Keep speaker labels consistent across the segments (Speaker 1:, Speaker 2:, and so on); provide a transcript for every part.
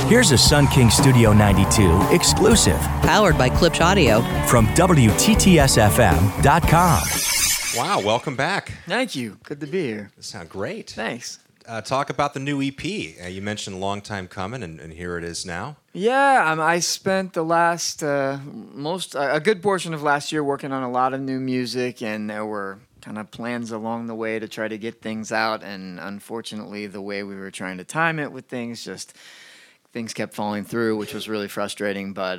Speaker 1: Here's a Sun King Studio 92 exclusive
Speaker 2: Powered by Klipsch Audio.
Speaker 1: from WTTSFM.com.
Speaker 3: Wow, welcome back.
Speaker 4: Thank you. Good to be here.
Speaker 3: You sound great.
Speaker 4: Thanks.
Speaker 3: Talk about the new EP. You mentioned long time coming, and here it is now.
Speaker 4: Yeah, I spent the last a good portion of last year working on a lot of new music, and there were kind of plans along the way to try to get things out, and unfortunately, the way we were trying to time it with things kept falling through, which was really frustrating. But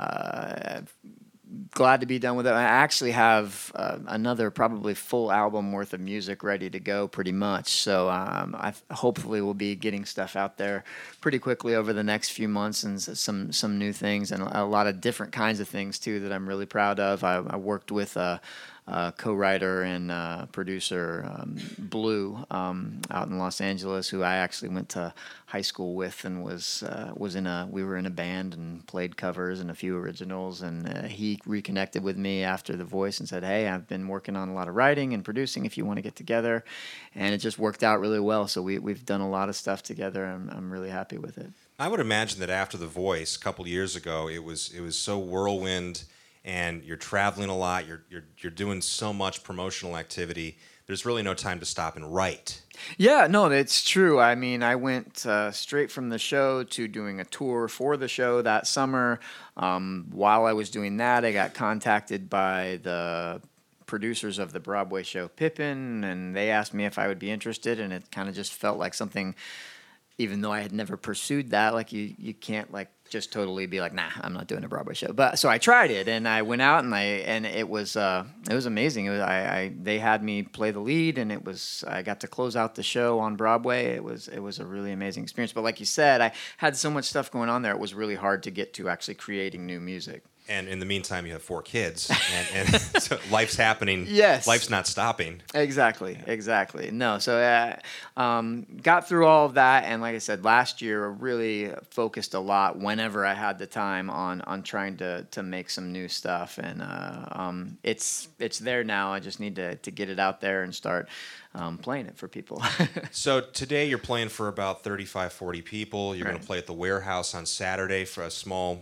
Speaker 4: glad to be done with it. I actually have another probably full album worth of music ready to go pretty much. So I hopefully will be getting stuff out there pretty quickly over the next few months, and some new things and a lot of different kinds of things too that I'm really proud of. I worked with co-writer and producer Blue out in Los Angeles, who I actually went to high school with, and we were in a band and played covers and a few originals, and he reconnected with me after The Voice and said, "Hey, I've been working on a lot of writing and producing if you want to get together," and it just worked out really well. So we've done a lot of stuff together. I'm really happy with it.
Speaker 3: I would imagine that after The Voice a couple years ago, it was so whirlwind, and you're traveling a lot. You're doing so much promotional activity. There's really no time to stop and write.
Speaker 4: Yeah, no, that's true. I mean, I went straight from the show to doing a tour for the show that summer. While I was doing that, I got contacted by the producers of the Broadway show Pippin, and they asked me if I would be interested, and it kind of just felt like something, even though I had never pursued that, like you can't like just totally be like, nah, I'm not doing a Broadway show. But so I tried it, and I went out, and it was amazing. They had me play the lead, and I got to close out the show on Broadway. It was a really amazing experience. But like you said, I had so much stuff going on there. It was really hard to get to actually creating new music.
Speaker 3: And in the meantime, you have 4 kids, and so life's happening.
Speaker 4: Yes.
Speaker 3: Life's not stopping.
Speaker 4: Exactly. No, so got through all of that, and like I said, last year I really focused a lot whenever I had the time on trying to make some new stuff, and it's there now. I just need to get it out there and start playing it for people.
Speaker 3: So today you're playing for about 35, 40 people. You're going to play at the Warehouse on Saturday for a small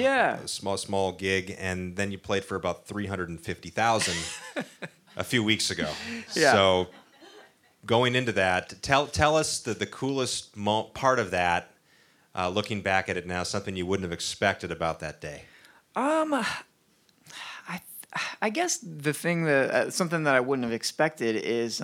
Speaker 3: gig, and then you played for about 350,000 a few weeks ago.
Speaker 4: Yeah.
Speaker 3: So going into that, tell us the coolest part of that, looking back at it now, something you wouldn't have expected about that day.
Speaker 4: I guess the thing that something that I wouldn't have expected is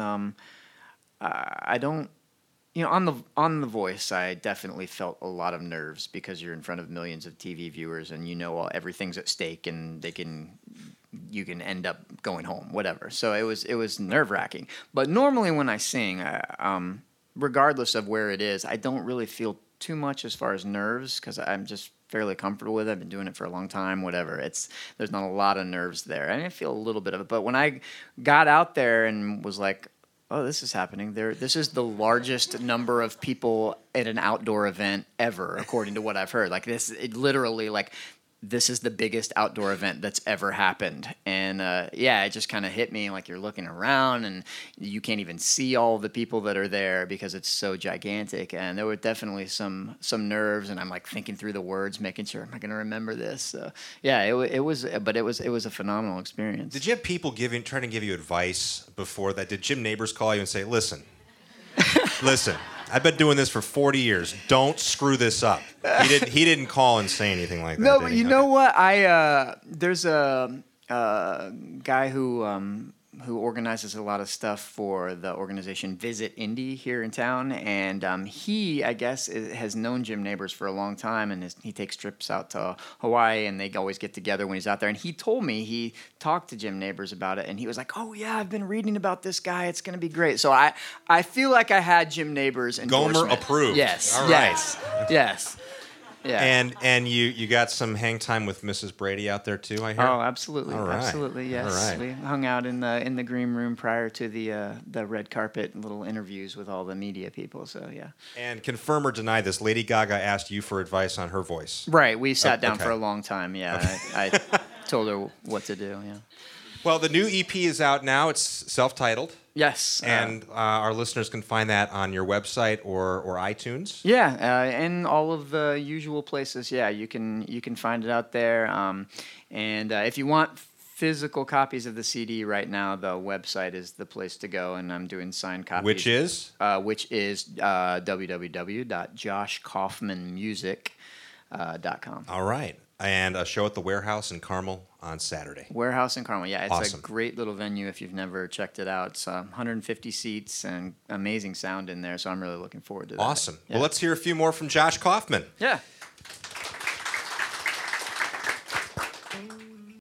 Speaker 4: I don't, on The Voice, I definitely felt a lot of nerves because you're in front of millions of TV viewers, and everything's at stake, and you can end up going home, whatever. So it was nerve-wracking. But normally when I sing, regardless of where it is, I don't really feel too much as far as nerves because I'm just fairly comfortable with it. I've been doing it for a long time, whatever. There's not a lot of nerves there. I feel a little bit of it. But when I got out there and was like, oh, this is happening. This is the largest number of people at an outdoor event ever, according to what I've heard. Like this is the biggest outdoor event that's ever happened. And it just kind of hit me, like you're looking around and you can't even see all the people that are there because it's so gigantic. And there were definitely some nerves, and I'm like thinking through the words, making sure, am I going to remember this? So, it was a phenomenal experience.
Speaker 3: Did you have people trying to give you advice before that? Did Jim Nabors call you and say, listen, I've been doing this for 40 years. Don't screw this up. He didn't call and say anything like that.
Speaker 4: No, but you know what? There's a guy who organizes a lot of stuff for the organization Visit Indy here in town, and he, I guess, has known Jim Nabors for a long time, and he takes trips out to Hawaii, and they always get together when he's out there. And he told me he talked to Jim Nabors about it, and he was like, "Oh yeah, I've been reading about this guy. It's going to be great." So I feel like I had Jim Nabors endorsement.
Speaker 3: Gomer approved.
Speaker 4: Yes.
Speaker 3: All right.
Speaker 4: Yes. Yeah.
Speaker 3: And you got some hang time with Mrs. Brady out there too, I hear?
Speaker 4: Oh, absolutely.
Speaker 3: All right.
Speaker 4: Absolutely, yes.
Speaker 3: All right.
Speaker 4: We hung out in the green room prior to the red carpet little interviews with all the media people, so yeah.
Speaker 3: And confirm or deny this, Lady Gaga asked you for advice on her voice.
Speaker 4: Right, we sat down
Speaker 3: okay.
Speaker 4: for a long time, yeah.
Speaker 3: Okay.
Speaker 4: I told her what to do, yeah.
Speaker 3: Well, the new EP is out now. It's self-titled.
Speaker 4: Yes.
Speaker 3: And our listeners can find that on your website or iTunes.
Speaker 4: Yeah, and all of the usual places. Yeah, you can find it out there. And if you want physical copies of the CD right now, the website is the place to go, and I'm doing signed copies.
Speaker 3: Which is?
Speaker 4: www.joshkaufmanmusic.com.
Speaker 3: All right. And a show at the Warehouse in Carmel on Saturday.
Speaker 4: Warehouse in Carmel. Yeah, it's
Speaker 3: awesome.
Speaker 4: A great little venue if you've never checked it out. It's 150 seats and amazing sound in there, so I'm really looking forward to that.
Speaker 3: Awesome.
Speaker 4: Yeah.
Speaker 3: Well, let's hear a few more from Josh Kaufman.
Speaker 4: Yeah.